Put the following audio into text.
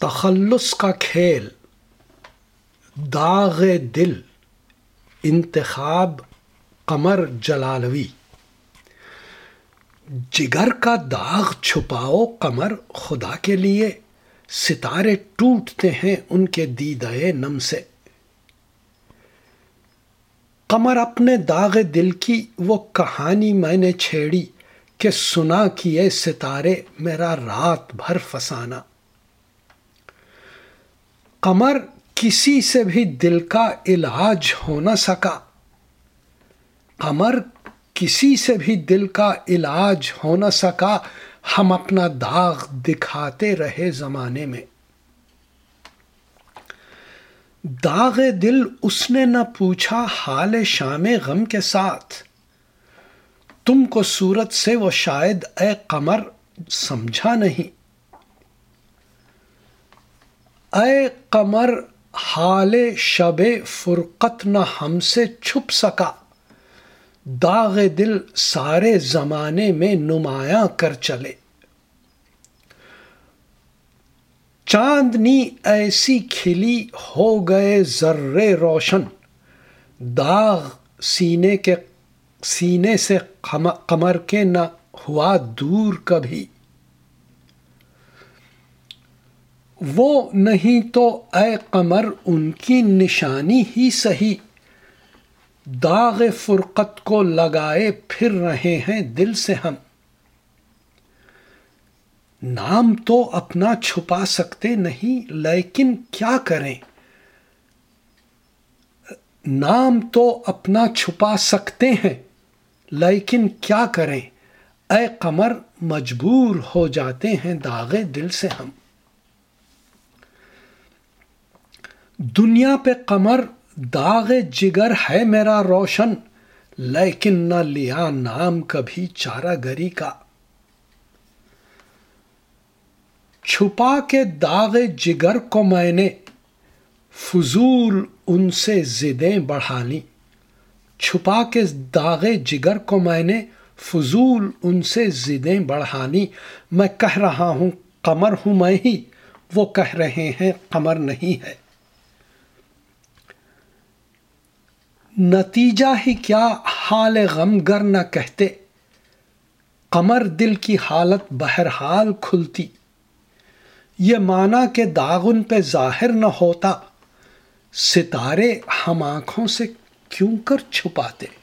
تخلص کا کھیل، داغ دل، انتخاب قمر جلالوی۔ جگر کا داغ چھپاؤ قمر خدا کے لیے، ستارے ٹوٹتے ہیں ان کے دیدہ نم سے۔ قمر اپنے داغ دل کی وہ کہانی میں نے چھیڑی کہ سنا کیے ستارے میرا رات بھر فسانہ۔ قمر کسی سے بھی دل کا علاج ہو نہ سکا، قمر کسی سے بھی دل کا علاج ہو نہ سکا، ہم اپنا داغ دکھاتے رہے زمانے میں۔ داغ دل اس نے نہ پوچھا حال شام غم کے ساتھ، تم کو صورت سے وہ شاید اے قمر سمجھا نہیں۔ اے قمر حال شب فرقت نہ ہم سے چھپ سکا، داغ دل سارے زمانے میں نمایاں کر چلے۔ چاندنی ایسی کھلی ہو گئے ذرے روشن، داغ سینے سے قمر کے نہ ہوا دور کبھی۔ وہ نہیں تو اے قمر ان کی نشانی ہی سہی، داغ فرقت کو لگائے پھر رہے ہیں دل سے ہم۔ نام تو اپنا چھپا سکتے نہیں لیکن کیا کریں، نام تو اپنا چھپا سکتے ہیں لیکن کیا کریں، اے قمر مجبور ہو جاتے ہیں داغ دل سے ہم۔ دنیا پہ قمر داغ جگر ہے میرا روشن، لیکن نہ لیا نام کبھی چارہ گری کا۔ چھپا کے داغ جگر کو میں نے فضول ان سے ضدیں بڑھا لیں، چھپا کے داغ جگر کو میں نے فضول ان سے ضدیں بڑھا لیں۔ میں کہہ رہا ہوں قمر ہوں میں ہی، وہ کہہ رہے ہیں قمر نہیں ہے۔ نتیجہ ہی کیا حال غم گر نہ کہتے، قمر دل کی حالت بہرحال کھلتی۔ یہ معنی کہ داغ ان پہ ظاہر نہ ہوتا، ستارے ہم آنکھوں سے کیوں کر چھپاتے۔